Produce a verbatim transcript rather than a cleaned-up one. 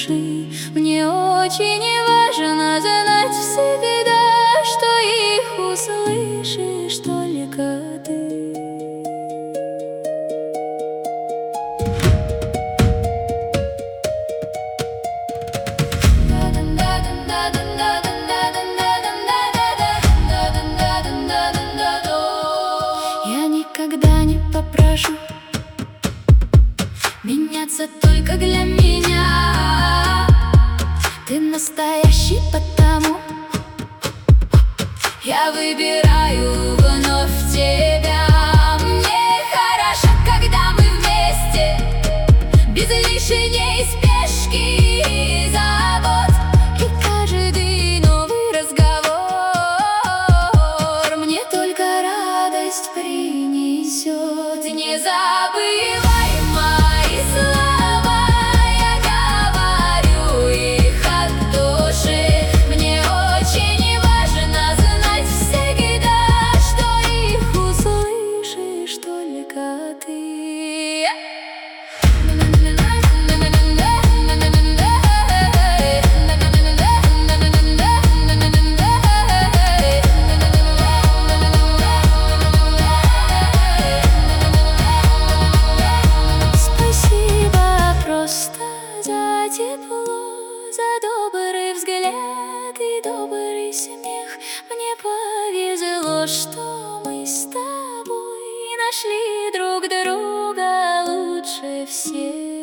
души. Мне очень важно знать всегда, что их услышишь только ты. Я никогда не попрошу меняться только для меня. Ты настоящий, потому я выбираю вновь тебя. Мне хорошо, когда мы вместе, без лишней спешки и забот. И каждый новый разговор мне только радость принесет. Не забывай мои слова, я говорю их от души. Мне очень важно знать всегда, что их услышишь только ты. Спасибо просто за тепло, за добрый взгляд и добрый смех. Мне повезло, что мы с тобой нашли друг друга лучше всех.